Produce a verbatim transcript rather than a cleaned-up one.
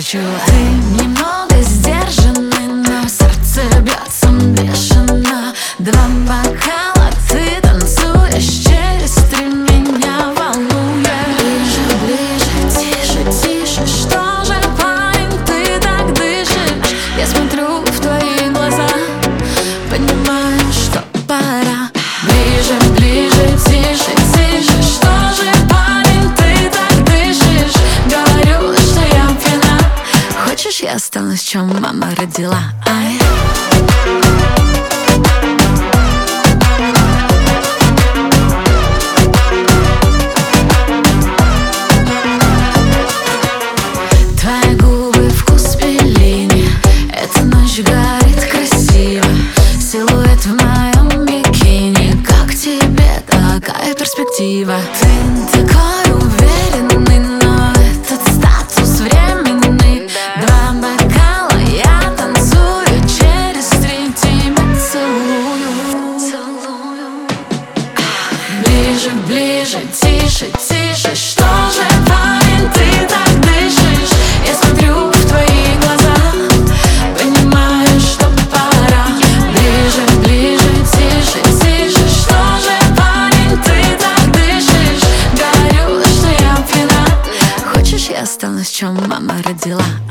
хочу. Ты немного сдержанный, но сердце бьется бешено. Два бокала, ты танцуешь через три, меня волнует. Ближе, ближе, тише, тише. Что же, парень, ты так дышишь? Я смотрю в твои глаза, понимаю, что пора. Ближе, ближе, тише, тише. Что же, парень, ты так дышишь? Говорю, что я пьяна. Хочешь, я останусь, чем мама родила? Ай. Твои губы, вкус Беллини. Эта ночь горит красиво. Силуэт в моем бикини. Как тебе такая перспектива? Ты такой уверенный, но этот статус временный. Два бокала, я танцую через три, тебя целую, целую. Ближе, ближе, тише, тише. Что же, парень, ты так дышишь? Я смотрю в твои глаза, понимаю, что пора. Ближе, ближе, тише, тише. Что же, парень, ты так дышишь? Говорю, что я пьяна. Хочешь, я останусь, чем мама родила?